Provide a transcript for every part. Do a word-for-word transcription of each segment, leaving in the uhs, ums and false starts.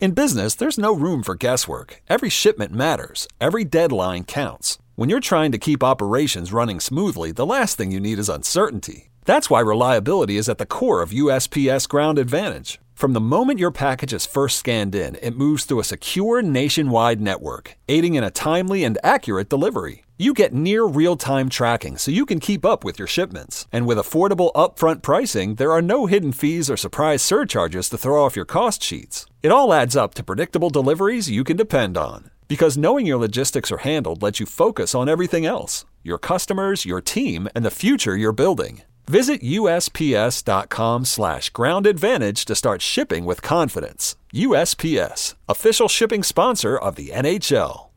In business, there's no room for guesswork. Every shipment matters. Every deadline counts. When you're trying to keep operations running smoothly, the last thing you need is uncertainty. That's why reliability is at the core of U S P S Ground Advantage. From the moment your package is first scanned in, it moves through a secure nationwide network, aiding in a timely and accurate delivery. You get near real-time tracking so you can keep up with your shipments. And with affordable upfront pricing, there are no hidden fees or surprise surcharges to throw off your cost sheets. It all adds up to predictable deliveries you can depend on. Because knowing your logistics are handled lets you focus on everything else: your customers, your team, and the future you're building. Visit usps.com slash ground advantage to start shipping with confidence. U S P S, official shipping sponsor of the N H L.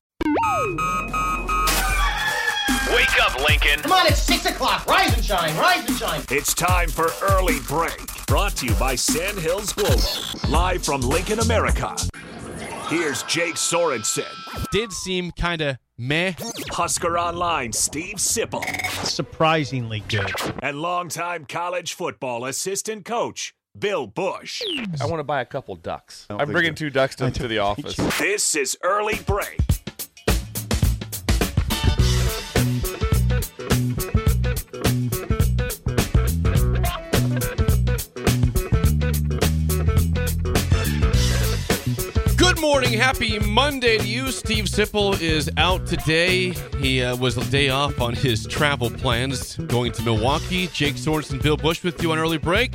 Wake up, Lincoln. Come on, it's six o'clock. Rise and shine, rise and shine. It's time for Early Break. Brought to you by Sandhills Global. Live from Lincoln, America. Here's Jake Sorensen. Did seem kind of meh. Husker Online, Steve Sipple. Surprisingly good. And longtime college football assistant coach, Bill Bush. I want to buy a couple ducks. I'm bringing two ducks to, to the office. This is Early Break. Good morning. Happy Monday to you. Steve Sipple is out today. He uh, was a day off on his travel plans, going to Milwaukee. Jake Sorensen, Bill Bush with you on Early Break.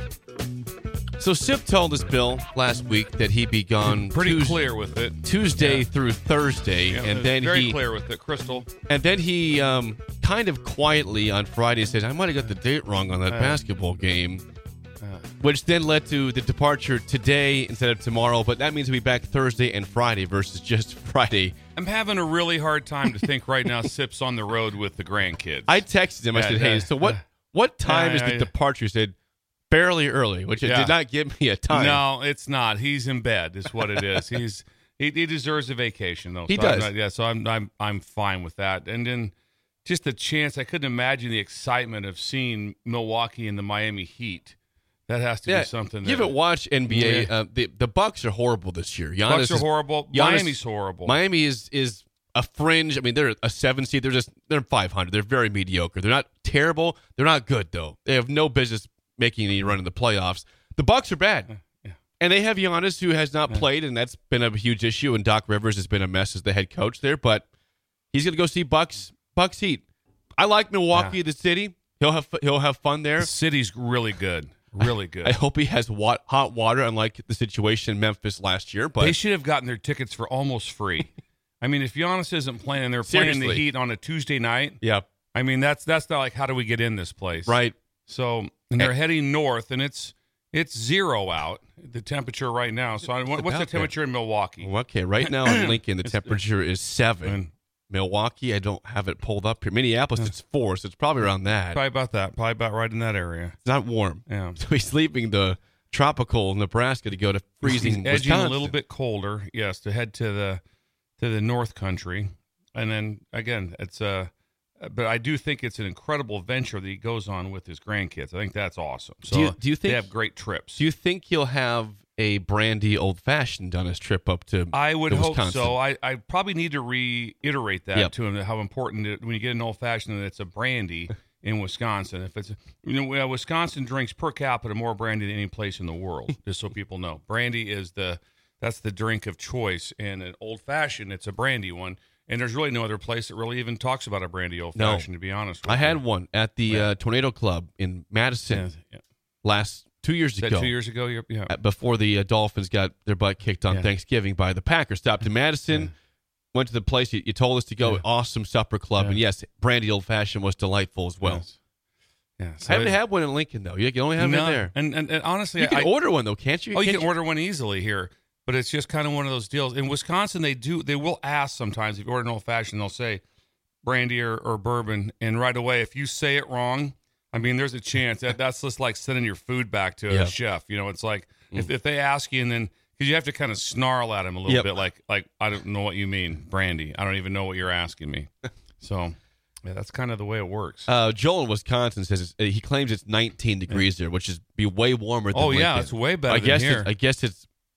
So Sip told us, Bill, last week that he'd be gone pretty Tuesday, clear with it. Tuesday yeah. through Thursday. Yeah, and then very he, clear with it, Crystal. And then he um, kind of quietly on Friday said, I might have got the date wrong on that uh, basketball game. Uh, Which then led to the departure today instead of tomorrow, but that means he'll be back Thursday and Friday versus just Friday. I'm having a really hard time to think right now Sip's on the road with the grandkids. I texted him. I Yeah, said, yeah, hey, so what, uh, what time yeah, is the yeah. departure? He said, fairly early, which it Yeah. did not give me a time. No, it's not. He's in bed is what it is. He's he, he deserves a vacation, though. He so does. I'm not, yeah, so I'm, I'm, I'm fine with that. And then just the chance, I couldn't imagine the excitement of seeing Milwaukee and the Miami Heat. That has to Yeah, be something. you that, haven't watched N B A. Yeah. Uh, the the Bucks are horrible this year. Giannis Bucks are is, horrible. Giannis- Miami's horrible. Miami is is a fringe. I mean, they're a seven seed. They're just they're five hundred. They're very mediocre. They're not terrible. They're not good though. They have no business making any run in the playoffs. The Bucks are bad, yeah. and they have Giannis who has not Yeah. played, and that's been a huge issue. And Doc Rivers has been a mess as the head coach there, but he's going to go see Bucks Bucks Heat. I like Milwaukee, Yeah. the city. He'll have he'll have fun there. The city's really good. Really good. I hope he has wa- hot water, unlike the situation in Memphis last year. But they should have gotten their tickets for almost free. I mean, if Giannis isn't playing, and they're playing Seriously. the Heat on a Tuesday night. yeah, I mean, that's that's not like, how do we get in this place? right. So, and they're heading north, and it's it's zero out, the temperature right now. So, I, what, what's the about temperature in Milwaukee? Well, okay, right now in Lincoln, the temperature is seven. And Milwaukee, I don't have it pulled up here. Minneapolis, it's four, so it's probably around that. probably about that. Probably about right in that area. It's not warm. Yeah. So he's leaving the tropical Nebraska to go to freezing He's edging Wisconsin. a little bit colder, yes, to head to the to the North Country, and then again, it's uh But I do think it's an incredible venture that he goes on with his grandkids. I think that's awesome. So Do you- do you think- they have great trips? Do you think he'll have a brandy old fashioned on his trip up to I would to hope Wisconsin? so. I, I probably need to reiterate that Yep. to him, how important it, when you get an old fashioned, that it's a brandy in Wisconsin. If it's, you know, uh, Wisconsin drinks per capita more brandy than any place in the world. Just so people know, brandy is the that's the drink of choice. And an old fashioned, it's a brandy one. And there's really no other place that really even talks about a brandy old No. fashioned. To be honest, with I you. had one at the Yeah. uh, Tornado Club in Madison Yeah, yeah. last two years Is that ago. two years ago? You're, yeah. uh, before the uh, Dolphins got their butt kicked on Yeah. Thanksgiving by the Packers. Stopped in Madison, Yeah. went to the place you, you told us to go. Yeah. Awesome supper club, Yeah. and yes, brandy old fashioned was delightful as well. Yes. Yeah. I haven't it- had one in Lincoln though. You can only have no, it there. And, and and honestly, You can I, order one though, can't you? Oh, you Can't can order one easily here, but it's just kind of one of those deals. In Wisconsin, they do they will ask sometimes if you order an old fashioned, they'll say brandy or, or bourbon, and right away, if you say it wrong, I mean, there's a chance that that's just like sending your food back to Yeah. a chef. You know, it's like if, if they ask you and then because you have to kind of snarl at them a little Yep. bit, like like I don't know what you mean, brandy. I don't even know what you're asking me. So yeah, that's kind of the way it works. Uh, Joel in Wisconsin says it's, uh, he claims it's nineteen degrees there, which is be way warmer than Oh, yeah, Lincoln. it's way better I than guess here. It's, I guess it's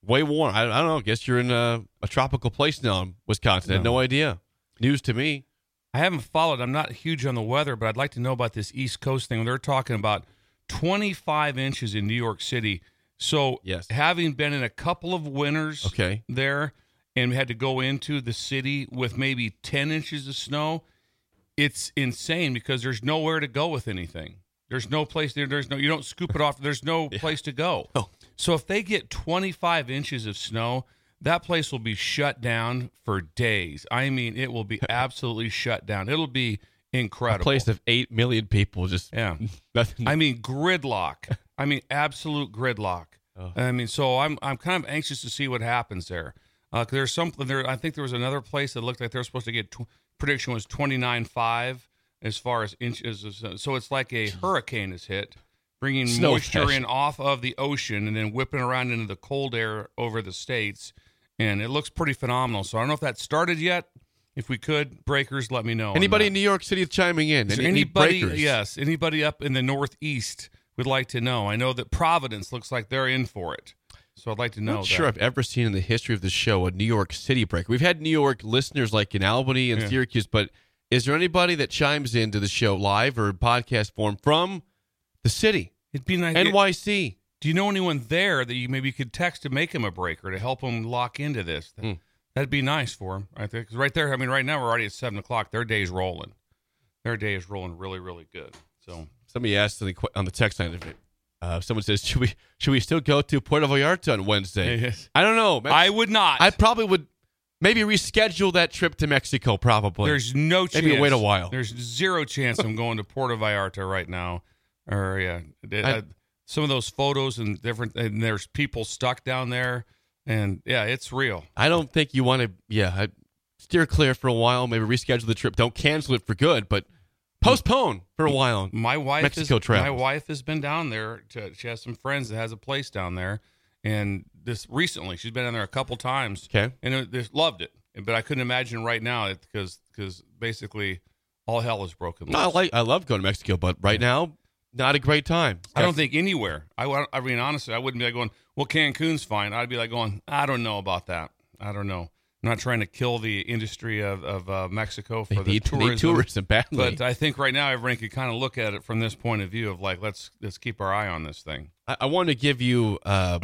way warm. I, I don't know. I guess you're in a, a tropical place now in Wisconsin. I had no idea. News to me. I haven't followed. I'm not huge on the weather, but I'd like to know about this East Coast thing. They're talking about twenty-five inches in New York City. So yes. having been in a couple of winters okay. there and we had to go into the city with maybe ten inches of snow, it's insane because there's nowhere to go with anything. There's no place there. There's no, you don't scoop it off. There's no yeah. place to go. Oh. So if they get twenty-five inches of snow, that place will be shut down for days. I mean, it will be absolutely shut down. It'll be incredible. A place of eight million people just. Yeah. I mean, gridlock. I mean, absolute gridlock. Oh. I mean, so I'm I'm kind of anxious to see what happens there. Uh, 'cause there's something there. I think there was another place that looked like they were supposed to get, tw- prediction was twenty-nine point five as far as inches. So it's like a hurricane is hit, bringing Snow moisture fashion. in off of the ocean and then whipping around into the cold air over the states. And it looks pretty phenomenal. So I don't know if that started yet. If we could, breakers, let me know. Anybody in New York City chiming in? Any, anybody, any yes, anybody up in the Northeast would like to know. I know that Providence looks like they're in for it. So I'd like to know. I'm not that. sure I've ever seen in the history of the show a New York City breaker. We've had New York listeners like in Albany and yeah. Syracuse, but is there anybody that chimes into the show live or podcast form from the city? It'd be nice. N Y C. Do you know anyone there that you maybe could text to make him a breaker to help him lock into this? Mm. That'd be nice for him, I think. 'Cause right there, I mean, right now we're already at seven o'clock. Their day's rolling. Their day is rolling really, really good. So somebody asked on the, on the text line, uh, someone says, should we should we still go to Puerto Vallarta on Wednesday? Yes. I don't know. I would not. I probably would maybe reschedule that trip to Mexico, probably. There's no chance. Maybe wait a while. There's zero chance I'm going to Puerto Vallarta right now. Or, yeah. I, I, some of those photos and different, and there's people stuck down there. And, yeah, it's real. I don't think you want to, yeah, I'd steer clear for a while, maybe reschedule the trip. Don't cancel it for good, but postpone for a while. My wife Mexico is, travels. My wife has been down there. To, she has some friends that has a place down there. And this recently, she's been down there a couple times. Okay. And it, they loved it. But I couldn't imagine right now because because basically all hell is broken loose. No, I, like, I love going to Mexico, but right yeah. now, not a great time. I don't think anywhere. I, I mean, honestly, I wouldn't be like going, well, Cancun's fine. I'd be like going, I don't know about that. I don't know. I'm not trying to kill the industry of, of uh, Mexico for they the need, tourism. Need tourism badly. But I think right now everyone can kind of look at it from this point of view of like, let's let's keep our eye on this thing. I, I want to give you uh,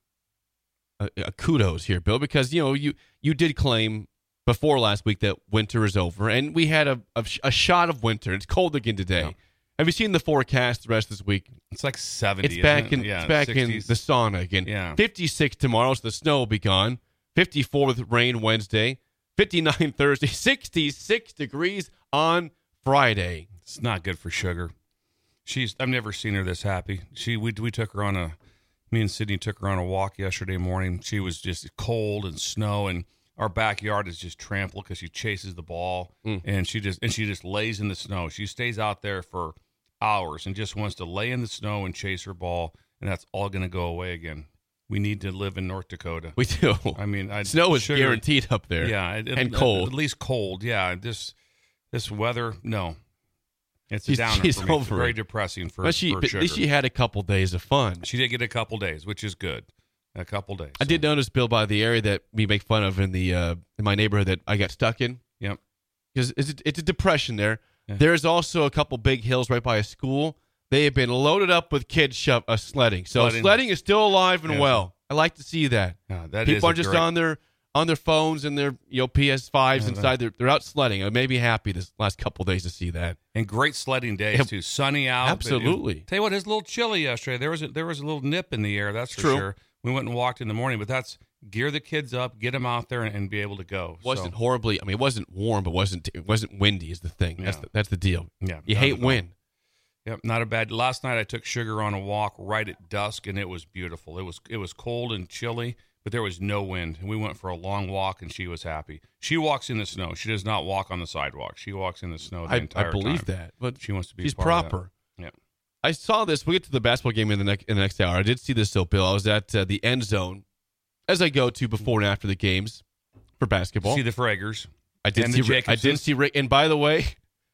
a, a kudos here, Bill, because, you know, you, you did claim before last week that winter is over, and we had a, a, a shot of winter. It's cold again today. Yeah. Have you seen the forecast the rest of this week? It's like seventy. It's back isn't in it? Yeah, it's back sixties. in the sauna again. Yeah. fifty-six tomorrow, so the snow will be gone. fifty-four with rain Wednesday. fifty-nine Thursday. sixty-six degrees on Friday. It's not good for Sugar. She's I've never seen her this happy. She we we took her on a me and Sydney took her on a walk yesterday morning. She was just cold and snow, and our backyard is just trampled because she chases the ball mm. and she just and she just lays in the snow. She stays out there for hours and just wants to lay in the snow and chase her ball, and that's all going to go away again. We need to live in North Dakota. We do. I mean, I, snow is sugar, guaranteed up there. Yeah, it, and it, cold. At least cold. Yeah, this this weather, no. It's she's, a downer she's for me. Over it's very it. depressing for, but she, for but Sugar. At least she had a couple days of fun. She did get a couple days, which is good. A couple days. I so. did notice, Bill, by the area that we make fun of in the uh, in my neighborhood that I got stuck in. Yep. Because it's, it's a depression there. Yeah. There's also a couple big hills right by a school. They have been loaded up with kids shove, uh, sledding. So sledding. sledding is still alive and yeah. well. I like to see that. Yeah, that People is are just great... on their on their phones and their you know P S fives yeah, inside. They're, they're out sledding. I may be happy this last couple of days to see that. And great sledding days yeah. too. Sunny out. Absolutely. It, tell you what, it's a little chilly yesterday. There was a, there was a little nip in the air. That's for True. sure. We went and walked in the morning, but that's gear the kids up, get them out there, and, and be able to go. It wasn't so. horribly. I mean, it wasn't warm, but wasn't it wasn't windy. Is the thing. Yeah. That's the, that's the deal. Yeah. You hate wind. Yep, not a bad. Last night I took Sugar on a walk right at dusk, and it was beautiful. It was it was cold and chilly, but there was no wind. And we went for a long walk, and she was happy. She walks in the snow. She does not walk on the sidewalk. She walks in the snow the I, entire I believe time. that, but she wants to be. She's part proper. Of that. Yeah. I saw this. We'll get to the basketball game in the next in the next hour. I did see this, though, Bill. I was at uh, the end zone, as I go to before and after the games for basketball. See the Fraggers. I did and see. The Rick, I did see Rick. And by the way,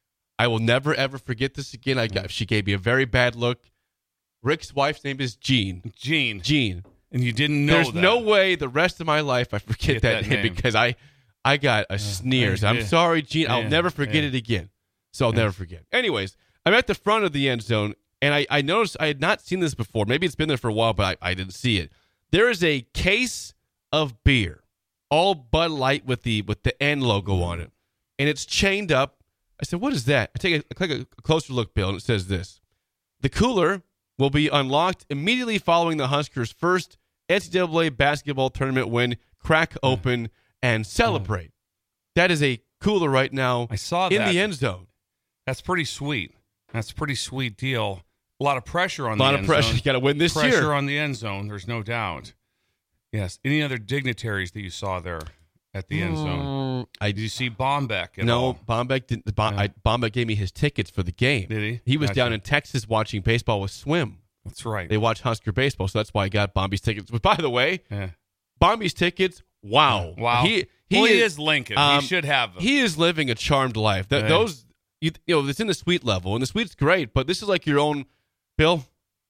I will never ever forget this again. I got, she gave me a very bad look. Rick's wife's name is Jean. Jean. Jean. And you didn't know There's that. no way the rest of my life I forget Get that, that name name. because I, I got a sneers. I'm yeah. sorry, Gene. I'll Yeah, never forget yeah. it again. So I'll never forget. Anyways, I'm at the front of the end zone, and I, I noticed I had not seen this before. Maybe it's been there for a while, but I, I didn't see it. There is a case of beer, all Bud Light with the with the N logo on it, and it's chained up. I said, "What is that?" I take a, I take a closer look, Bill, and it says this: the cooler will be unlocked immediately following the Huskers' first N C double A basketball tournament win. Crack open and celebrate. That is a cooler right now. I saw in that. the end zone. That's pretty sweet. That's a pretty sweet deal. A lot of pressure on A the lot end of pressure. zone. You got to win this pressure year. on the end zone, there's no doubt. Yes. Any other dignitaries that you saw there at the end zone? Mm, I Did you see Bombeck at no. all? Bombeck didn't. Bom, Yeah. I, Bombeck gave me his tickets for the game. Did he? He was Gotcha. down in Texas watching baseball with Swim. That's right. They watch Husker baseball, so that's why I got Bomby's tickets. But by the way, yeah. Bomby's tickets. Wow. Wow. He he, well, is, he is Lincoln. um, he should have them. He is living a charmed life. That Yeah. those you, you know, it's in the suite level, and the suite's great, but this is like your own. Bill,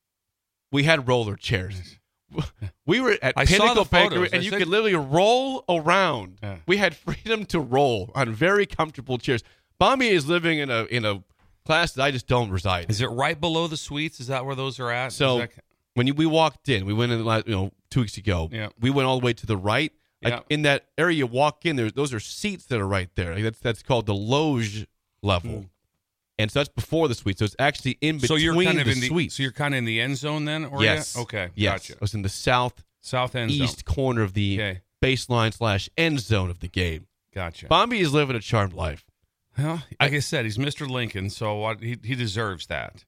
we had roller chairs. We were at I saw Pinnacle the Bakery, photos. and I you said- could literally roll around. Yeah. We had freedom to roll on very comfortable chairs. Bomby is living in a in a class that I just don't reside in. Is it right below the suites? Is that where those are at? So Is that- when you, we walked in, we went in the last, you know two weeks ago. Yeah. We went all the way to the right. Like Yeah. in that area, you walk in there. Those are seats that are right there. Like that's that's called the loge level, Mm. and so that's before the suite. So it's actually in so between you're kind of the in the suites. so you're kind of in the end zone then, or yes. yeah? Okay. Yes. Gotcha. I was in the south South end zone. east corner of the Okay. baseline slash end zone of the game. Gotcha. Bomby is living a charmed life. Well, like I, said, he's Mister Lincoln, so what, he he deserves that.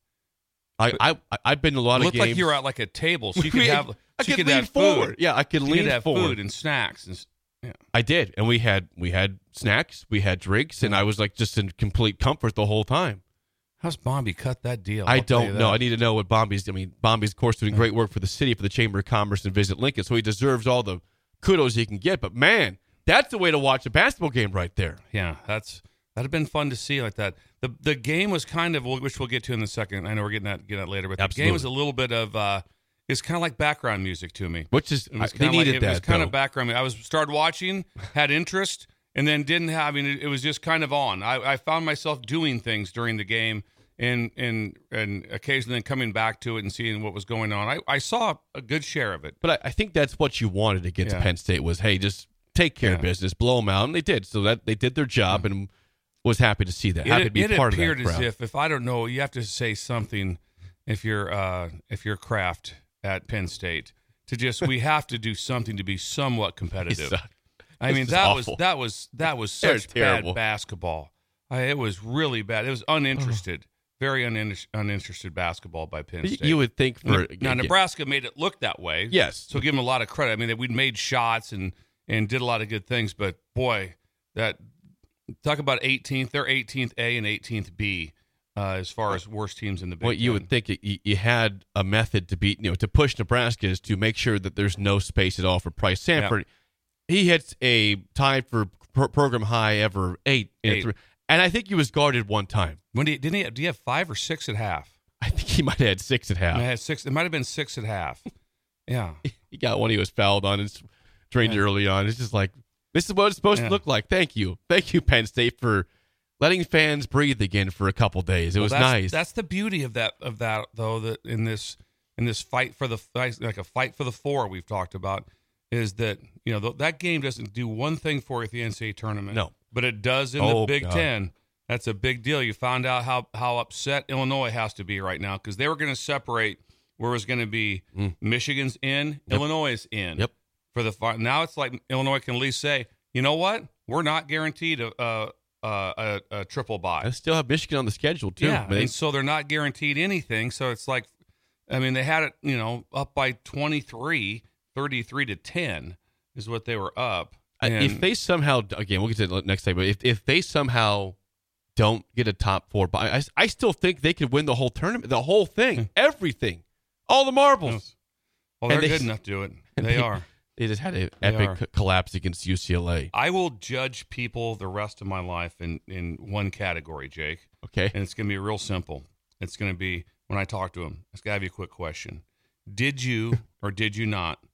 I I I've been to a lot of Looked games. like you were at like a table, so you could We- have. I so you could could lean have forward. Food. Yeah, I could You lean could have forward. food and snacks. And, s- yeah. I did, and we had we had snacks, we had drinks, and I was like just in complete comfort the whole time. How's Bomby cut that deal? I I'll tell you don't know. that. I need to know what Bomby's. I mean, Bomby's of course doing great work for the city, for the Chamber of Commerce and Visit Lincoln, so he deserves all the kudos he can get. But man, that's the way to watch a basketball game right there. Yeah, that's that'd have been fun to see like that. The the game was kind of, which we'll get to in a second. I know we're getting that getting that later, but the Absolutely. game was a little bit of. Uh, it's kind of like background music to me. Which is It was I- they kinda like, needed it that. was kind though. of background. I was started watching, had interest, and then didn't have. I mean, it, it was just kind of on. I, I found myself doing things during the game, and and and occasionally coming back to it and seeing what was going on. I, I saw a good share of it. But I, I think that's what you wanted against Yeah. Penn State was, hey, just take care of Yeah. business, blow them out, and they did. So that they did their job, and was happy to see that. Happy It, to be it part of that appeared as crowd. if, if I don't know, you have to say something. If you're uh, if you're Kraft at Penn State, to just we have to do something to be somewhat competitive. It's, uh, I it's mean just that awful. was that was that was They're such terrible. bad basketball. I, it was really bad. It was uninterested, very unin- uninterested basketball by Penn Y- State. you would think for now, again, Nebraska made it look that way. Yes. So give them a lot of credit. I mean, we'd made shots and and did a lot of good things, but boy, that talk about eighteenth. They're eighteenth A and eighteenth B uh, as far as worst teams in the Big Well, you Ten. would think it, you, you had a method to beat, you know, to push Nebraska is to make sure that there's no space at all for Price Sanford. He hits a tie for pro- program high ever eight, in a Eight. three, and I think he was guarded one time. When did he, didn't he? Do you have five or six at half? I think he might have had six at half. I had six. It might have been six at half. Yeah. He got one. He was fouled on and drained early on. It's just like this is what it's supposed Yeah. to look like. Thank you, thank you, Penn State, for letting fans breathe again for a couple days. It Well, was that's, nice. That's the beauty of that of that though. That in this in this fight for the like a fight for the four we've talked about is that you know th- that game doesn't do one thing for you at the N C double A tournament. No. but it does in Oh, the Big God. Ten. That's a big deal. You found out how how upset Illinois has to be right now because they were going to separate where it was going to be Mm. Michigan's in, Yep. Illinois is in. Yep. For the fi- now it's like Illinois can at least say, you know what, we're not guaranteed a a, a, a, a triple bye. I still have Michigan on the schedule too. Yeah, but and so they're not guaranteed anything. So it's like, I mean, they had it, you know, up by twenty-three, thirty-three to ten is what they were up. I- And if they somehow, again, we'll get to it next time, but if, if they somehow don't get a top four, but I, I still think they could win the whole tournament, the whole thing, everything, all the marbles. well, they're and they- good enough to do it. and They they- are. They just had an They epic are. co- collapse against U C L A. I will judge people the rest of my life in, in one category, Jake, Okay. and it's going to be real simple. It's going to be when I talk to them. It's got to be a quick question. Did you or did you not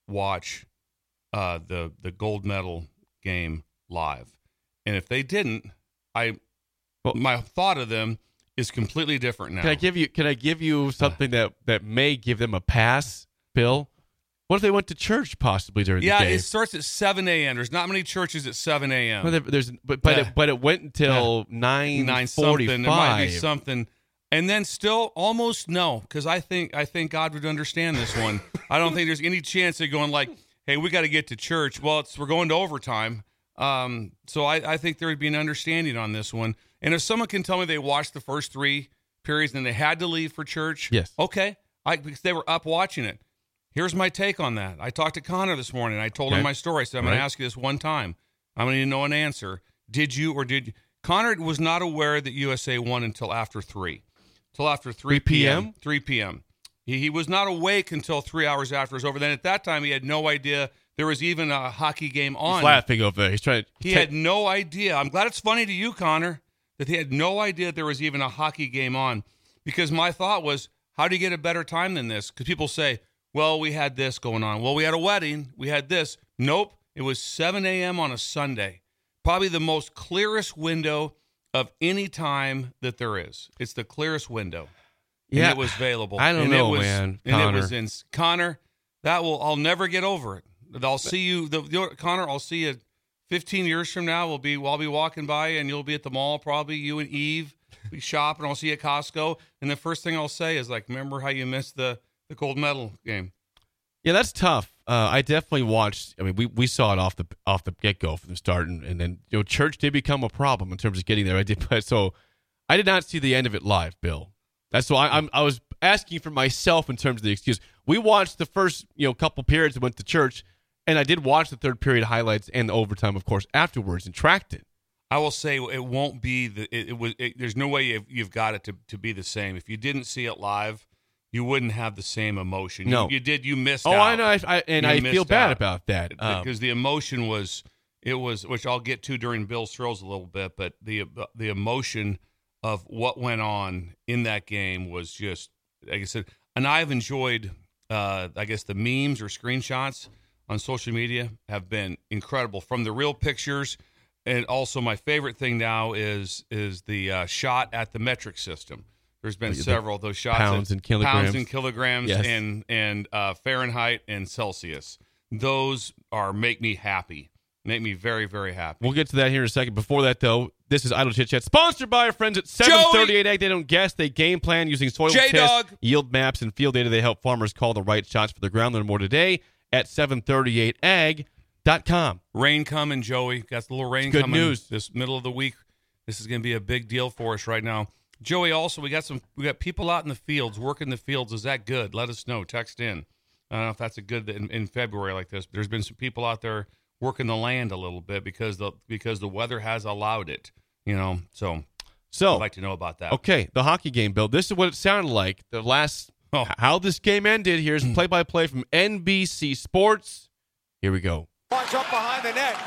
watch uh, the the gold medal game live, and if they didn't, I well, my thought of them is completely different now. Can I give you? Can I give you something that, that may give them a pass, Bill? What if they went to church possibly during yeah, the day? Yeah, it starts at seven a.m. There's not many churches at seven a.m. Well, there's, but but, yeah. it, but it went until yeah. nine forty-five. There might be something. And then still almost no, because I think I think God would understand this one. I don't think there's any chance of going like, hey, we got to get to church. Well, it's we're going to overtime. Um, so I, I think there would be an understanding on this one. And if someone can tell me they watched the first three periods and they had to leave for church, yes, okay, I, because they were up watching it. Here's my take on that. I talked to Connor this morning. I told okay. him my story. I said, I'm right. going to ask you this one time. I'm going to know an answer. Did you or did you? Connor was not aware that U S A won until after three. Until after three p.m. three p.m. He, he was not awake until three hours after it was over. Then at that time, he had no idea there was even a hockey game on. He's laughing over there. He's trying to He t- had no idea. I'm glad it's funny to you, Connor, that he had no idea that there was even a hockey game on. Because my thought was, how do you get a better time than this? Because people say, well, we had this going on. Well, we had a wedding. We had this. Nope. It was seven a.m. on a Sunday. Probably the most clearest window of any time that there is. It's the clearest window. Yeah. And it was available. I don't and know, it was, man. And Connor. it was in Connor. That will, I'll never get over it. I'll see you, the, the, Connor, I'll see you fifteen years from now. We'll be, I'll be walking by and you'll be at the mall, probably you and Eve, be shopping. I'll see you at Costco. And the first thing I'll say is like, remember how you missed the, the gold medal game? Yeah, that's tough. Uh, I definitely watched. I mean, we, we saw it off the off the get go from the start, and, and then you know, church did become a problem in terms of getting there. I did, but so I did not see the end of it live, Bill. That's why I'm I was asking for myself in terms of the excuse. We watched the first you know couple periods and went to church, and I did watch the third period highlights and the overtime, of course, afterwards and tracked it. I will say it won't be the. It, it was. It, there's no way you've, you've got it to to be the same. If you didn't see it live, you wouldn't have the same emotion. No, you, you did. You missed. Oh, out. I know, I, I, and you I feel bad out. about that um, because the emotion was, it was, which I'll get to during Bill's throws a little bit, but the the emotion of what went on in that game was just, like I said, and I've enjoyed, uh, I guess the memes or screenshots on social media have been incredible, from the real pictures, and also my favorite thing now is is the uh, shot at the metric system. There's been the several of those shots. Pounds at, and kilograms. Pounds and kilograms yes. and, and uh, Fahrenheit and Celsius. Those are make me happy. Make me very, very happy. We'll get to that here in a second. Before that, though, this is Idle Chit Chat, sponsored by our friends at seven thirty-eight Ag. They don't guess. They game plan using soil J-Dog. tests, yield maps, and field data. They help farmers call the right shots for the ground. Learn more today at seven thirty-eight ag dot com. Rain coming, Joey. Got the little rain it's good coming news. This middle of the week. This is going to be a big deal for us right now. Joey, also, we got some. We got people out in the fields, working the fields. Is that good? Let us know. Text in. I don't know if that's a good in, in February like this. But there's been some people out there working the land a little bit because the because the weather has allowed it. You know, so so I'd like to know about that. Okay, the hockey game, Bill. This is what it sounded like. The last oh. how this game ended. Here's play by play from N B C Sports. Here we go. Punch up behind the net,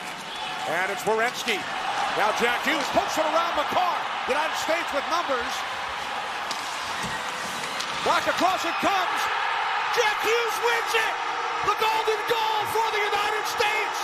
and it's Werenski. Now Jack Hughes puts it around McCarr. United States with numbers. Back across it comes. Jack Hughes wins it. The golden goal for the United States.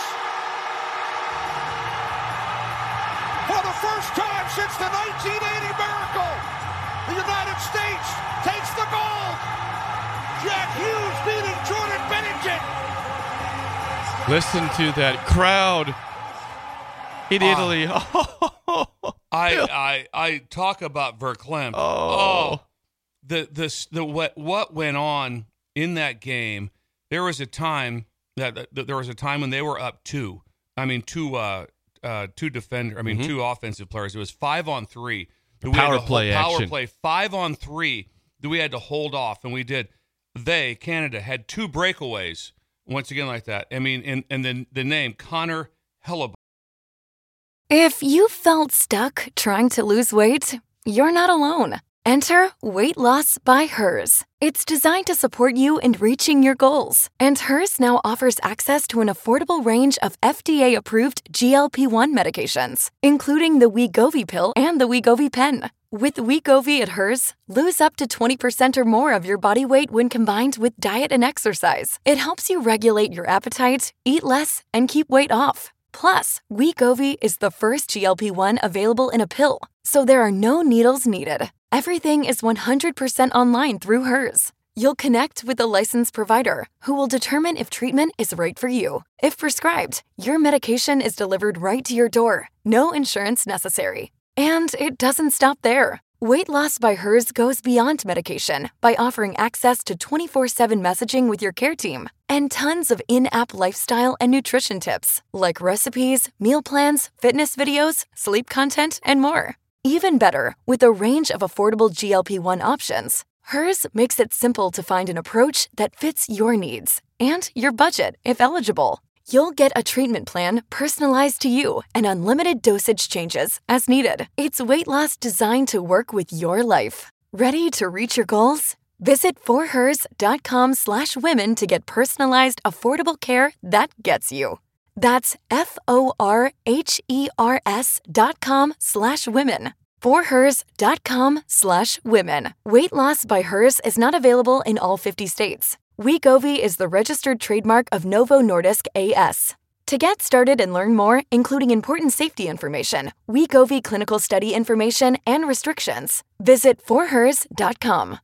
For the first time since the nineteen eighty miracle, the United States takes the gold. Jack Hughes beating Jordan Bennington. Listen to that crowd in uh, Italy. I, I I talk about Verklempt. Oh. oh, the the the what what went on in that game? There was a time that, that there was a time when they were up two. I mean, two uh uh two defender. I mean, mm-hmm. two offensive players. It was five on three. Power play power action. play five on three that we had to hold off, and we did. They Canada had two breakaways once again like that. I mean, and and then the name Connor Hellebuyck. If you felt stuck trying to lose weight, you're not alone. Enter Weight Loss by Hers. It's designed to support you in reaching your goals. And Hers now offers access to an affordable range of F D A-approved G L P one medications, including the Wegovy pill and the Wegovy pen. With Wegovy at Hers, lose up to twenty percent or more of your body weight when combined with diet and exercise. It helps you regulate your appetite, eat less, and keep weight off. Plus, Wegovy is the first G L P one available in a pill, so there are no needles needed. Everything is one hundred percent online through Hers. You'll connect with a licensed provider who will determine if treatment is right for you. If prescribed, your medication is delivered right to your door. No insurance necessary. And it doesn't stop there. Weight Loss by Hers goes beyond medication by offering access to twenty-four seven messaging with your care team and tons of in-app lifestyle and nutrition tips like recipes, meal plans, fitness videos, sleep content, and more. Even better, with a range of affordable G L P one options, Hers makes it simple to find an approach that fits your needs and your budget if eligible. You'll get a treatment plan personalized to you and unlimited dosage changes as needed. It's weight loss designed to work with your life. Ready to reach your goals? Visit forhers.com slash women to get personalized, affordable care that gets you. That's F-O-R-H-E-R-S dot com slash women. forhers.com slash women. Weight Loss by Hers is not available in all fifty states. Wegovy is the registered trademark of Novo Nordisk A S. To get started and learn more, including important safety information, Wegovy clinical study information, and restrictions, visit forhers dot com.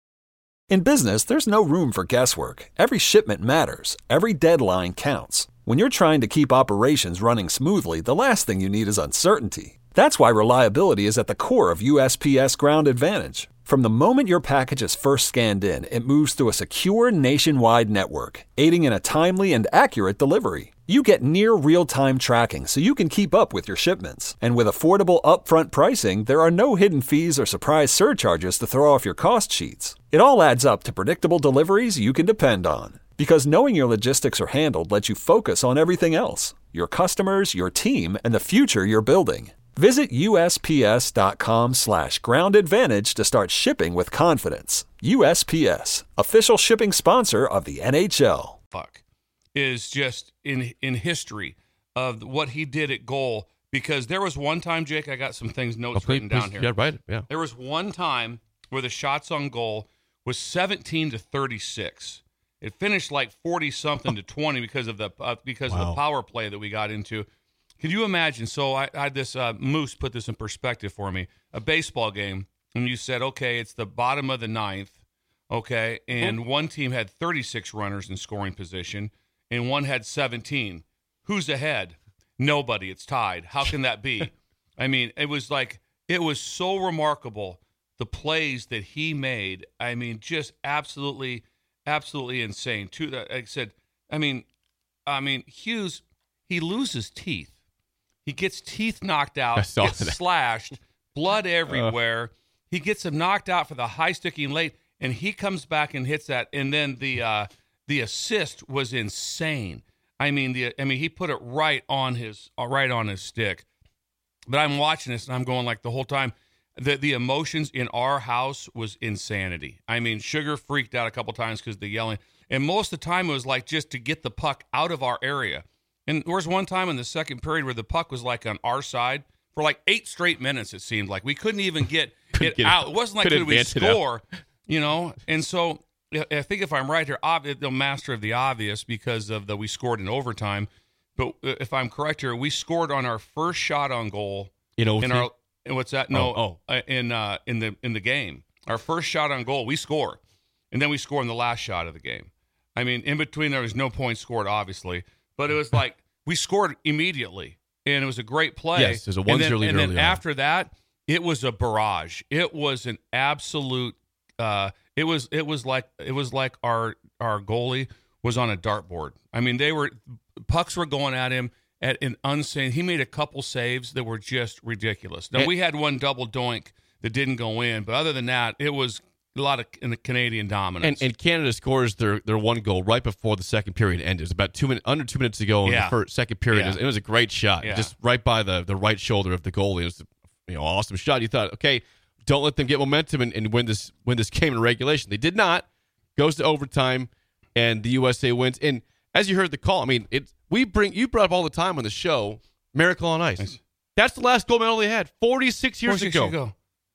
In business, there's no room for guesswork. Every shipment matters. Every deadline counts. When you're trying to keep operations running smoothly, the last thing you need is uncertainty. That's why reliability is at the core of U S P S Ground Advantage. From the moment your package is first scanned in, it moves through a secure nationwide network, aiding in a timely and accurate delivery. You get near real-time tracking so you can keep up with your shipments. And with affordable upfront pricing, there are no hidden fees or surprise surcharges to throw off your cost sheets. It all adds up to predictable deliveries you can depend on. Because knowing your logistics are handled lets you focus on everything else: your customers, your team, and the future you're building. Visit U S P S dot com slash ground advantage to start shipping with confidence. U S P S, official shipping sponsor of the N H L. Fuck. Is just in in history of what he did at goal, because there was one time, Jake, I got some things, notes okay, written down please, here. Yeah, right. Yeah. There was one time where the shots on goal was seventeen to thirty-six. It finished like forty-something to twenty because of the uh, because wow. of the power play that we got into. Can you imagine? So I, I had this, uh, Moose put this in perspective for me, a baseball game, and you said, okay, it's the bottom of the ninth, okay, and mm-hmm. one team had thirty-six runners in scoring position, and one had seventeen. Who's ahead? Nobody. It's tied. How can that be? I mean, it was like, it was so remarkable, the plays that he made. I mean, just absolutely, absolutely insane. To that, like I said, I mean, I mean, Hughes, he loses teeth. He gets teeth knocked out, gets that. slashed, blood everywhere. Uh, he gets him knocked out for the high sticking late, and he comes back and hits that. And then the uh, the assist was insane. I mean, the I mean, he put it right on his uh, right on his stick. But I'm watching this, and I'm going like the whole time. The the emotions in our house was insanity. I mean, Sugar freaked out a couple times because of the yelling, and most of the time it was like just to get the puck out of our area. And there was one time in the second period where the puck was like on our side for like eight straight minutes, it seemed like. We couldn't even get it get out. It, it wasn't like could we score, you know? And so I think if I'm right here, the master of the obvious because of the we scored in overtime. But if I'm correct here, we scored on our first shot on goal. In O T? In our, what's that? No, oh, oh. in uh, in the in the game. Our first shot on goal, we score. And then we score in the last shot of the game. I mean, in between there was no points scored, obviously. But it was like we scored immediately, and it was a great play. Yes, there's a one zero lead And then, and then after that, it was a barrage. It was an absolute. Uh, it was it was like it was like our our goalie was on a dartboard. I mean, they were pucks were going at him at an insane. He made a couple saves that were just ridiculous. Now and, we had one double doink that didn't go in, but other than that, it was a lot of in the Canadian dominance. And, and Canada scores their, their one goal right before the second period ended. It was about two minutes, under two minutes to go in yeah. the first, second period. Yeah. It, was, it was a great shot, yeah. just right by the, the right shoulder of the goalie. It was a you know awesome shot. You thought, okay, don't let them get momentum and, and win this win this game in regulation. They did not. Goes to overtime, and the U S A wins. And as you heard the call, I mean, it we bring you brought up all the time on the show, Miracle on Ice. Nice. That's the last gold medal they had forty-six years forty-six ago. years ago.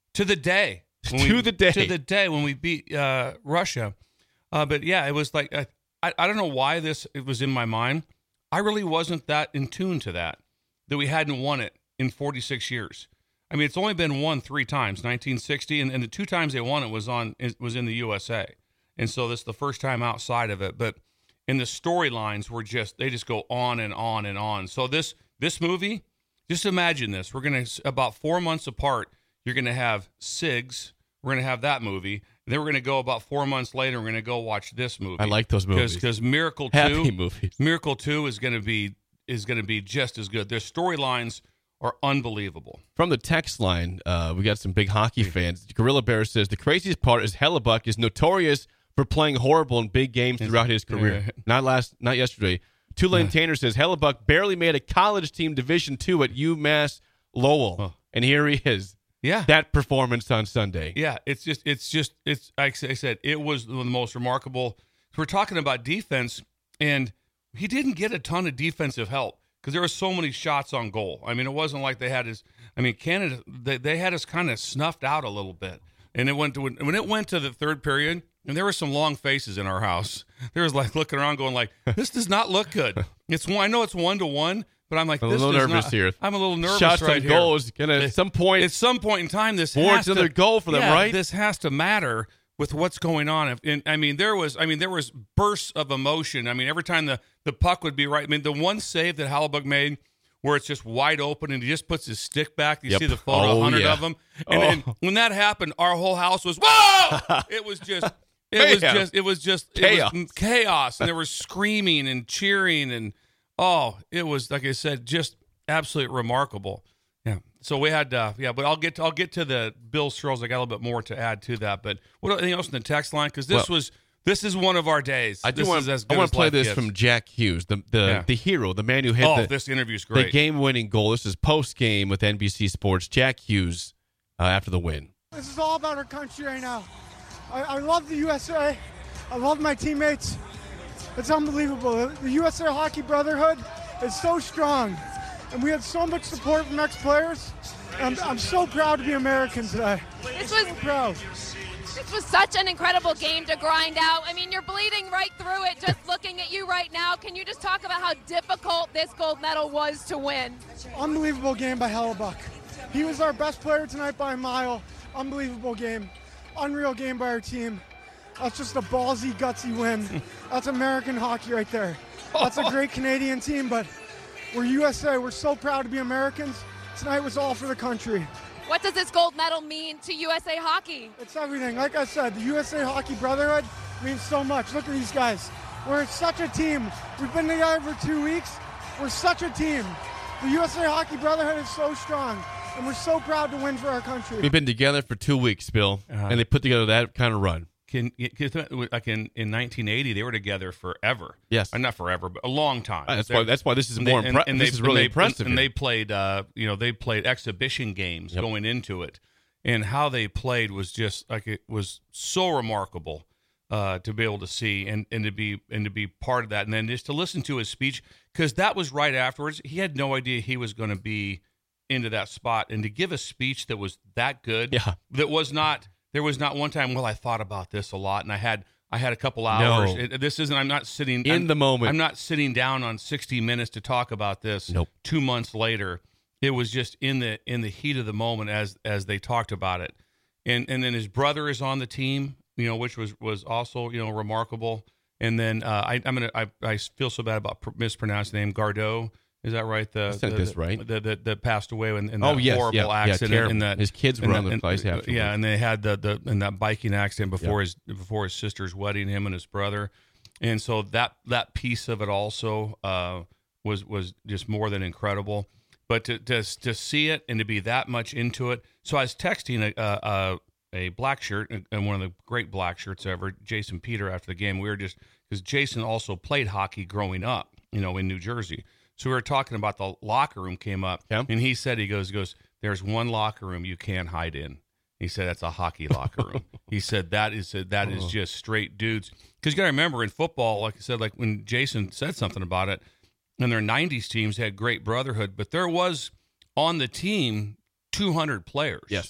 to the day. To we, the day. To the day when we beat uh, Russia. Uh, but yeah, it was like, I, I, I don't know why this it was in my mind. I really wasn't that in tune to that, that we hadn't won it in forty-six years. I mean, it's only been won three times, nineteen sixty, and, and the two times they won it was on it was in the U S A. And so this is the first time outside of it. But and the storylines were just, they just go on and on and on. So this this movie, just imagine this. We're going to, about four months apart, you're going to have Sigs. We're going to have that movie. And then we're going to go about four months later, we're going to go watch this movie. I like those movies. Because Miracle Happy two, movies. Miracle two is going to be is going to be just as good. Their storylines are unbelievable. From the text line, uh, we got some big hockey fans. Gorilla Bear says, the craziest part is Hellebuck is notorious for playing horrible in big games throughout his career. Not last, not yesterday. Tulane Tanner says, Hellebuck barely made a college team Division two at UMass Lowell. Oh. And here he is. Yeah. That performance on Sunday. Yeah, it's just, it's just, it's, like I said, it was the most remarkable. We're talking about defense, and he didn't get a ton of defensive help because there were so many shots on goal. I mean, it wasn't like they had his, I mean, Canada, they, they had us kind of snuffed out a little bit. And it went to, when it went to the third period, and there were some long faces in our house. There was like looking around going like, this does not look good. It's one, I know it's one to one, but I'm like, I'm this a little does nervous not, here. I'm a little nervous Shots right on here. goal is going to, at some point. At some point in time, this warrants has to, another goal for them, yeah, right? This has to matter with what's going on. And I mean, there was, I mean, there was bursts of emotion. I mean, every time the, the puck would be right. I mean, the one save that Hellebuck made, where it's just wide open and he just puts his stick back. You yep. see the photo, oh, a hundred yeah. of them. And, oh. and when that happened, our whole house was, whoa! It was just, it was just, it was just chaos. It was chaos. And there was screaming and cheering. And, oh, it was, like I said, just absolutely remarkable. Yeah. So we had, uh, yeah, but I'll get to, I'll get to the Bill Stros. I got a little bit more to add to that. But what anything else in the text line? Because this well, was, this is one of our days. I do this want, is as I good want as to play life this gets. from Jack Hughes, the the, Yeah. the hero, the man who hit Oh, the, this interview's the great. game-winning goal. This is post-game with N B C Sports. Jack Hughes uh, after the win. This is all about our country right now. I, I love the U S A. I love my teammates. It's unbelievable. The U S A Hockey Brotherhood is so strong, and we had so much support from ex-players. I'm, I'm so proud to be American today. This was so proud. This was such an incredible game to grind out. I mean, you're bleeding right through it just looking at you right now. Can you just talk about how difficult this gold medal was to win? Unbelievable game by Hellebuck. He was our best player tonight by a mile. Unbelievable game. Unreal game by our team. That's just a ballsy, gutsy win. That's American hockey right there. That's a great Canadian team, but we're U S A. We're so proud to be Americans. Tonight was all for the country. What does this gold medal mean to U S A hockey? It's everything. Like I said, the U S A Hockey Brotherhood means so much. Look at these guys. We're such a team. We've been together for two weeks. We're such a team. The U S A Hockey Brotherhood is so strong, and we're so proud to win for our country. We've been together for two weeks, Bill, uh-huh. and they put together that kind of run. Can, can like in, in nineteen eighty, they were together forever. Yes, uh, not forever, but a long time. Uh, that's They're, why. That's why this is more. They, impre- and, and this they, is really and they, impressive. And, and they played, uh, you know, they played exhibition games yep. going into it, and how they played was just like it was so remarkable uh, to be able to see and, and to be and to be part of that, and then just to listen to his speech because that was right afterwards. He had no idea he was going to be into that spot, and to give a speech that was that good, yeah. that was not. There was not one time, well, I thought about this a lot, and I had I had a couple hours. No. It, this isn't, I'm not sitting. In I'm, the moment. I'm not sitting down on sixty minutes to talk about this nope. two months later. It was just in the in the heat of the moment as as they talked about it. And and then his brother is on the team, you know, which was, was also, you know, remarkable. And then uh, I, I'm going to, I I feel so bad about pr- mispronouncing the name, Gardeau. Is that right? The, I said the, this right. The, the, the passed away in, in that oh, yes, horrible yeah, accident. Yeah, in that his kids were on that, the place and, afterwards. Yeah, and they had the, the in that biking accident before yeah. his before his sister's wedding, him and his brother, and so that that piece of it also uh, was was just more than incredible. But to, to to see it and to be that much into it. So I was texting a a, a black shirt and one of the great black shirts ever, Jason Peter, after the game. We were just because Jason also played hockey growing up, you know, in New Jersey. So we were talking about the locker room came up, yeah. and he said, he goes, he goes, there's one locker room you can't hide in. He said, that's a hockey locker room. He said, that is that is just straight dudes. Because you got to remember, in football, like I said, like when Jason said something about it, and their nineties teams had great brotherhood, but there was on the team two hundred players. Yes.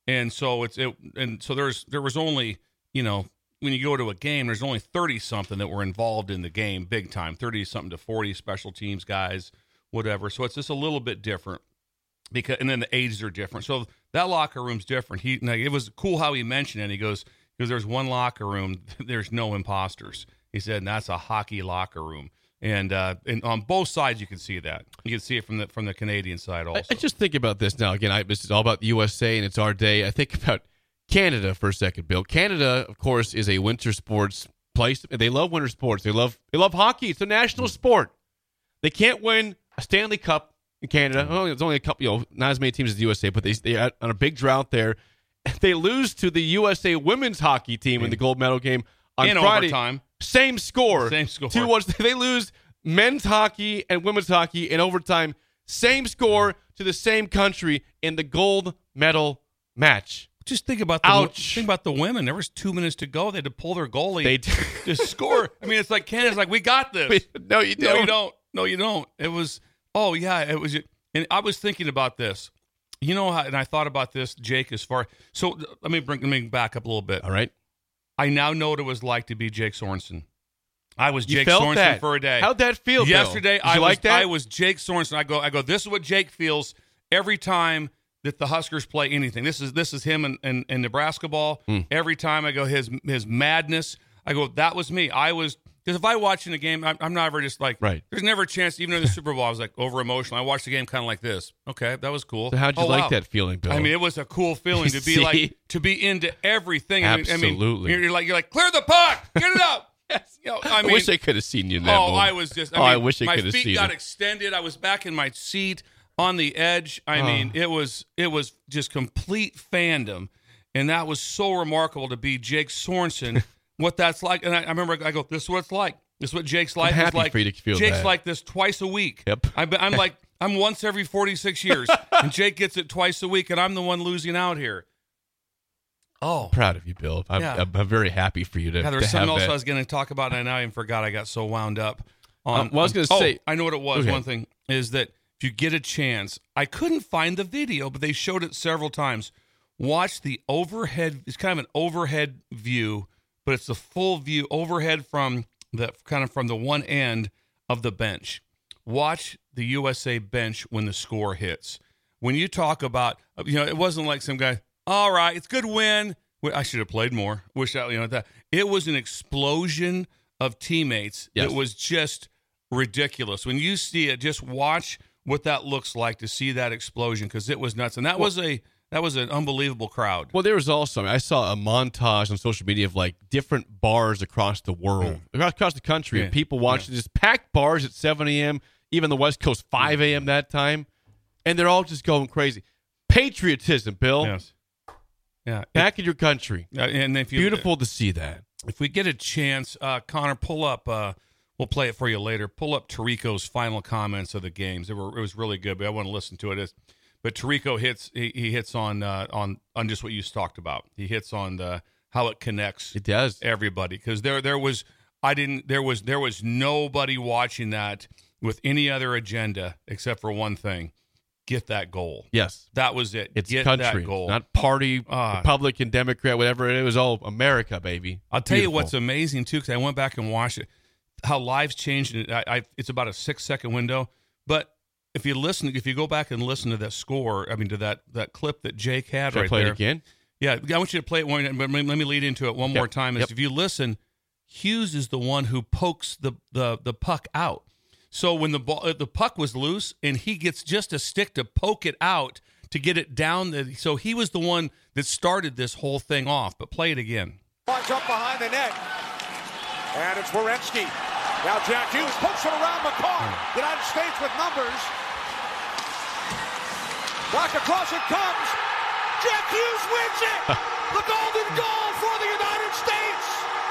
And so it's it, and so there's there was only, you know, when you go to a game, there's only thirty something that were involved in the game, big time, thirty something to forty special teams guys, whatever. So it's just a little bit different because, and then the ages are different. So that locker room's different. He, now, it was cool how he mentioned it. He goes, because there's one locker room, there's no imposters. He said, and that's a hockey locker room. And uh, and on both sides, you can see that. You can see it from the from the Canadian side also. I, I just think about this now. Again, I, this is all about the U S A, and it's our day. I think about Canada for a second, Bill. Canada, of course, is a winter sports place. They love winter sports. They love they love hockey. It's a national sport. They can't win a Stanley Cup in Canada. Oh, there's only a couple, you know, not as many teams as the U S A, but they they are on a big drought there. They lose to the U S A women's hockey team in the gold medal game on in Friday. Overtime. Same score. Same score. Two one. They lose men's hockey and women's hockey in overtime. Same score to the same country in the gold medal match. Just think about the Ouch. think about the women. There was two minutes to go. They had to pull their goalie They to score. I mean, it's like Canada's like, we got this. Wait, no, you No, don't. you don't. No, you don't. It was. Oh yeah, it was. And I was thinking about this. You know, how, and I thought about this, Jake. As far so, let me bring let me back up a little bit. All right. I now know what it was like to be Jake Sorensen. I was You Jake felt Sorensen that. for a day. How'd that feel, Bill? Yesterday, Did I you was like that? I was Jake Sorensen. I go, I go. This is what Jake feels every time that the Huskers play anything. This is this is him in, in, in Nebraska ball. Mm. Every time I go, his his madness. I go, that was me. I was because if I watch in a game, I'm, I'm never just like right. There's never a chance. Even in the Super Bowl, I was like over emotional. I watched the game kind of like this. Okay, that was cool. So how'd you Oh, like wow. that feeling, Bill? I mean, it was a cool feeling to be See? like to be into everything. I mean- I mean, Absolutely. you're like you're like clear the puck, get it out. Yes. You know, I, I mean, wish I could have seen you in that Oh, moment. I was just. I oh, mean, I wish I my could have feet seen got it. extended. I was back in my seat on the edge. I Oh. mean, it was it was just complete fandom, and that was so remarkable to be Jake Sorensen. What that's like, and I, I remember I go, "This is what it's like. This is what Jake's life I'm happy is like." for you to feel Jake's that. like this twice a week. Yep. I'm, I'm like I'm once every forty-six years, and Jake gets it twice a week, and I'm the one losing out here. Oh, Proud of you, Bill. I'm, Yeah. I'm, I'm very happy for you to, yeah, there to was have something else that. I was going to talk about, and I even forgot. I got so wound up. On, Um, well, I was gonna oh, say- I know what it was. Okay. One thing is that if you get a chance, I couldn't find the video, but they showed it several times. Watch the overhead. It's kind of an overhead view, but it's the full view overhead from the kind of from the one end of the bench. Watch the U S A bench when the score hits. When you talk about, you know, it wasn't like some guy. All right, it's a good win. Well, I should have played more. Wish I, you know, that it was an explosion of teammates. Yes. It was just ridiculous. When you see it, just watch what that looks like to see that explosion because it was nuts. And that was a that was an unbelievable crowd. Well, there was also, I saw a montage on social media of like different bars across the world, across, across the country, Yeah. and people watching just packed bars at seven a.m., even the West Coast, five a.m. that time, and they're all just going crazy. Patriotism, Bill. Yes. Yeah. Back in your country. Uh, and if you, Beautiful to see that. If we get a chance, uh, Connor, pull up. Uh, we'll play it for you later. Pull up Tirico's final comments of the games. It, were, it was really good, but I want to listen to it. It's, but Tirico hits. He, he hits on uh, on on just what you talked about. He hits on the how it connects. It does everybody because there there was I didn't there was there was nobody watching that with any other agenda except for one thing. Get that goal. Yes. That was it. It's Get country, that goal. not party, Ah. Republican, Democrat, whatever. It was all America, baby. I'll tell Beautiful. you what's amazing, too, because I went back and watched it, how lives changed. And I, I, it's about a six-second window. But if you listen, if you go back and listen to that score, I mean, to that that clip that Jake had Should I right play there. it again? Yeah, I want you to play it one, but let me lead into it one Yep. more time. Is Yep. if you listen, Hughes is the one who pokes the, the, the puck out. So when the ball, uh, the puck was loose, and he gets just a stick to poke it out to get it down. The, so he was the one that started this whole thing off. But play it again. Lines up behind the net. And it's Werenski. Now Jack Hughes pokes it around McCall. United States with numbers. Back across it comes. Jack Hughes wins it. The golden goal for the United States.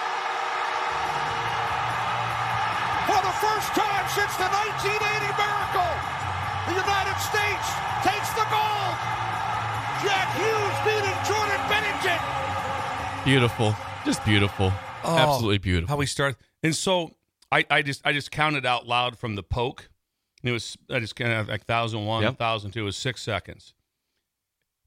For the first time since the nineteen eighty miracle, the United States takes the gold. Jack Hughes beating Jordan Bennington. Beautiful. Just beautiful. Oh, Absolutely beautiful. How we start. And so I, I just I just counted out loud from the poke. And it was I just kind of like thousand one, Yep. thousand two. It was six seconds.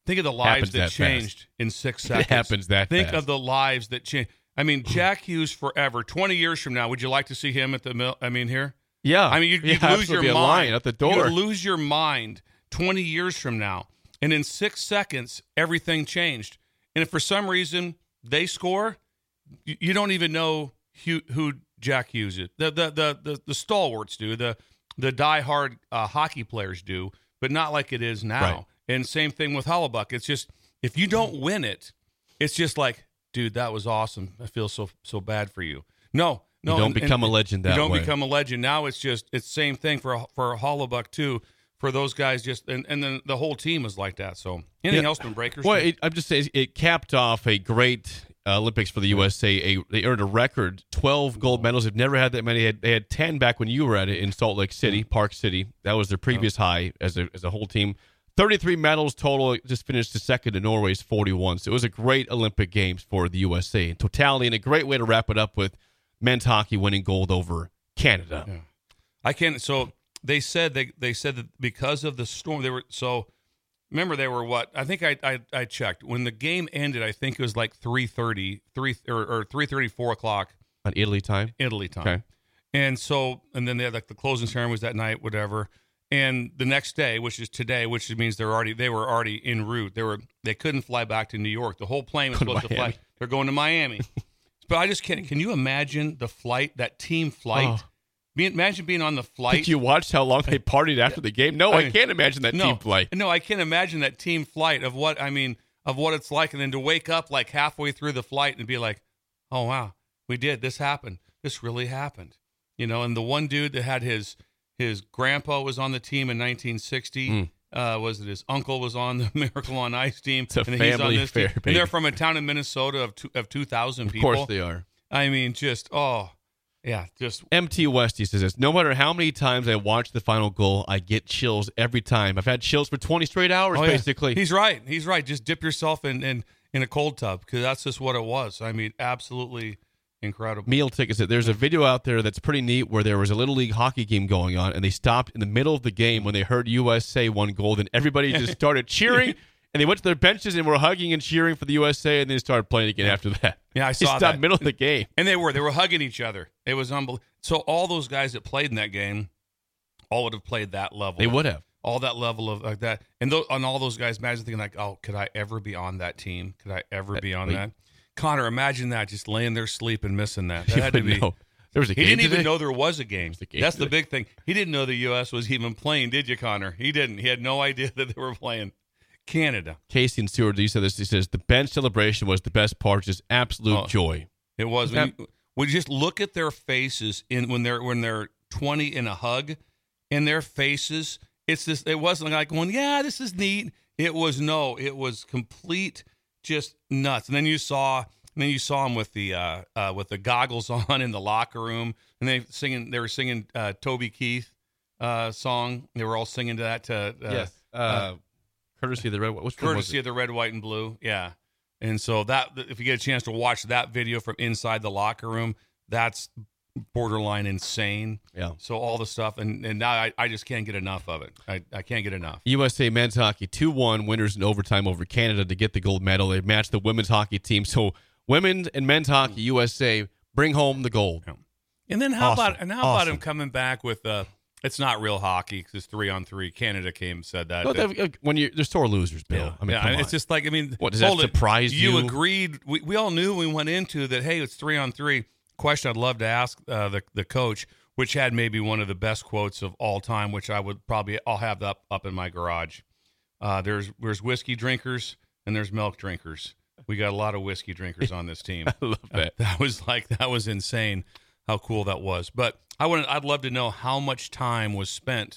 Think of the lives Happens that, that changed fast. in six seconds. It happens that Think fast. of the lives that changed. I mean, Jack Hughes forever. twenty years from now, would you like to see him at the mill? I mean, here? Yeah. I mean, you'd, you'd yeah, lose your be a mind. line at the door. You'd lose your mind twenty years from now. And in six seconds, everything changed. And if for some reason they score, you, you don't even know who, who Jack Hughes is. The, the, the, the, the stalwarts do. The, the diehard uh, hockey players do, but not like it is now. Right. And same thing with Hellebuyck. It's just, if you don't win it, it's just like, dude, that was awesome. I feel so so bad for you. No, no. You don't and, become and, a legend that You don't way. become a legend. Now it's just, it's the same thing for for Hellebuyck too. For those guys, just and, and then the whole team is like that. So anything Yeah. else from Breakers? Well, it, I'm just saying it capped off a great uh, Olympics for the U S A. A, they earned a record twelve gold medals. They've never had that many. They had, they had ten back when you were at it in Salt Lake City, Park City. That was their previous high as a, as a whole team. thirty-three medals total. Just finished the second to Norway's forty-one. So it was a great Olympic Games for the U S A in totality, and a great way to wrap it up with men's hockey winning gold over Canada. Yeah. I can't. So they said they they said that because of the storm, they were so. Remember, they were what? I think I I, I checked when the game ended. I think it was like three thirty, three or, or three thirty, four o'clock on Italy time. Italy time. Okay. And so, and then they had like the closing ceremony was that night, whatever. And the next day, which is today, which means they're already they were already en route. They were they couldn't fly back to New York. The whole plane was Go to supposed to Miami. fly. They're going to Miami. But I just can't. Can you imagine the flight, that team flight? Oh. Be, imagine being on the flight. Did you watch how long they partied after the game? No, I, mean, can't imagine that no, team flight. No, I can't imagine that team flight of what I mean of what it's like, and then to wake up like halfway through the flight and be like, "Oh wow, we did this happened. This really happened." You know, and the one dude that had his his grandpa was on the team in nineteen sixty. Mm. Uh, was it his uncle was on the Miracle on Ice team? It's a and family this affair, team. baby. And they're from a town in Minnesota of two, of two thousand Of people. course they are. I mean, just oh, yeah, just M T Westy says this. No matter how many times I watch the final goal, I get chills every time. I've had chills for twenty straight hours, Oh, yeah. basically. He's right. He's right. Just dip yourself in in, in a cold tub because that's just what it was. I mean, absolutely incredible. Meal tickets. There's a video out there that's pretty neat where there was a little league hockey game going on, and they stopped in the middle of the game when they heard U S A won gold, and everybody just started cheering. And they went to their benches and were hugging and cheering for the U S A, and then they started playing again after that. Yeah, I They saw stopped that. middle of the game. And they were. They were hugging each other. It was unbelievable. So all those guys that played in that game all would have played that level. They would have. All that level of like that. And those, on all those guys, imagine thinking like, oh, could I ever be on that team? Could I ever be on Wait. that? Connor, imagine that, just laying there sleeping, missing that. That You had to would be. know. There was a He game didn't today? even know there was a game. a game That's the today. big thing. He didn't know the U S was even playing, did you, Connor? He didn't. He had no idea that they were playing. Canada. Casey and Stewart, he said this. He says the bench celebration was the best part, just absolute Oh. joy. It was. When you, when you just look at their faces in when they're when they're twenty in a hug, in their faces, it's this. It wasn't like going, yeah, this is neat. It was no. It was complete, just nuts. And then you saw, and then you saw them with the uh, uh, with the goggles on in the locker room, and they singing. They were singing uh, Toby Keith uh, song. They were all singing to that. To uh, yes. Uh, uh, courtesy of the red. Which one was courtesy it? of the red, white, and blue. Yeah. And so that, if you get a chance to watch that video from inside the locker room, that's borderline insane. Yeah. So all the stuff, and, and now I, I just can't get enough of it. I, I can't get enough. U S A men's hockey two one winners in overtime over Canada to get the gold medal. They matched the women's hockey team. So women's and men's hockey, U S A bring home the gold. And then how Awesome. about and how about Awesome. him coming back with uh it's not real hockey because it's three on three. Canada came and said that. No, that- that- when you they're sore losers, Bill. Yeah, I mean, yeah, come it's on. just like I mean, What, does that hold it. surprise you? You agreed. We we all knew when we went into that. Hey, it's three on three. Question I'd love to ask uh, the the coach, which had maybe one of the best quotes of all time, which I would probably I'll have up up in my garage. Uh, there's there's whiskey drinkers and there's milk drinkers. We got a lot of whiskey drinkers on this team. I love that. That was like that was insane. How cool that was. But I would I'd love to know how much time was spent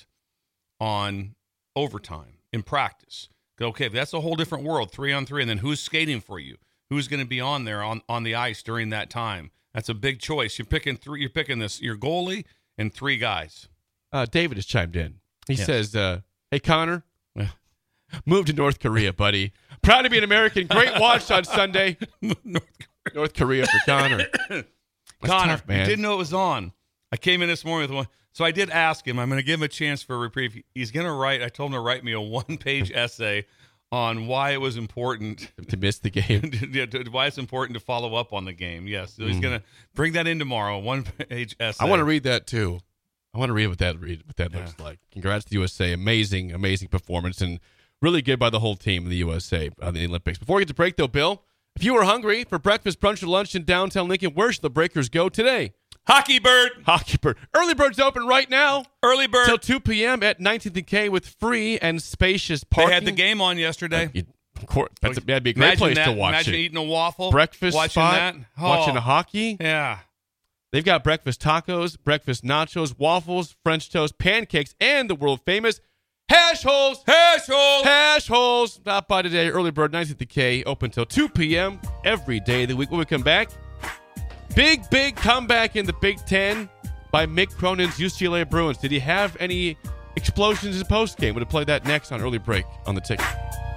on overtime in practice. Okay, that's a whole different world, three on three, and then who's skating for you? Who's going to be on there on, on the ice during that time? That's a big choice. You're picking three. You're picking this your goalie and three guys. Uh, David has chimed in. He Yes. says, uh, "Hey Connor, Yeah. move to North Korea, buddy. Proud to be an American. Great watch on Sunday. North Korea for Connor. That's Connor, tough, man. I didn't know it was on. I came in this morning with one. So I did ask him. I'm going to give him a chance for a reprieve. He's going to write. I told him to write me a one-page essay on why it was important to miss the game. yeah, to, why it's important to follow up on the game. Yes, so he's Mm. going to bring that in tomorrow. One page essay. I want to read that too. I want to read what that read what that Yeah. looks like. Congrats to U S A. Amazing, amazing performance, and really good by the whole team in the U S A on the Olympics. Before we get to break, though, Bill, if you were hungry for breakfast, brunch, or lunch in downtown Lincoln, where should the Breakers go today? Hockey Bird. Hockey Bird. Early Bird's open right now. Early Bird. Till two p.m. at nineteenth and K with free and spacious parking. They had the game on yesterday. Uh, you, of course, that's a, that'd be a great Imagine place that. to watch Imagine it. eating a waffle. Breakfast watching spot, that. Oh. watching hockey. Yeah. They've got breakfast tacos, breakfast nachos, waffles, French toast, pancakes, and the world-famous hash holes. Hash holes. Hash holes. Stop by today. Early Bird, nineteenth and K, open till two p.m. every day of the week. When we come back, big, big comeback in the Big Ten by Mick Cronin's U C L A Bruins. Did he have any explosions in the postgame? We'll play that next on Early Break on the Ticket.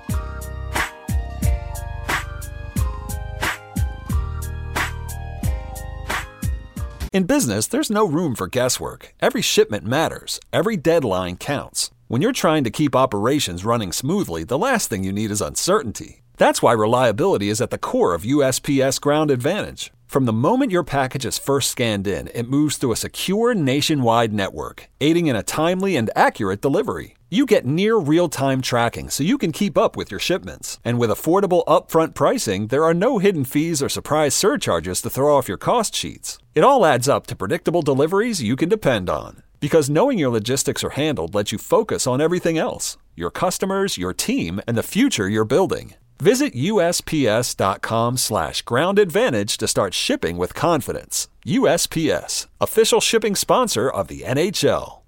In business, there's no room for guesswork. Every shipment matters. Every deadline counts. When you're trying to keep operations running smoothly, the last thing you need is uncertainty. That's why reliability is at the core of U S P S Ground Advantage. From the moment your package is first scanned in, it moves through a secure nationwide network, aiding in a timely and accurate delivery. You get near real-time tracking so you can keep up with your shipments. And with affordable upfront pricing, there are no hidden fees or surprise surcharges to throw off your cost sheets. It all adds up to predictable deliveries you can depend on. Because knowing your logistics are handled lets you focus on everything else: your customers, your team, and the future you're building. Visit U S P S dot com slash ground advantage to start shipping with confidence. U S P S, official shipping sponsor of the N H L.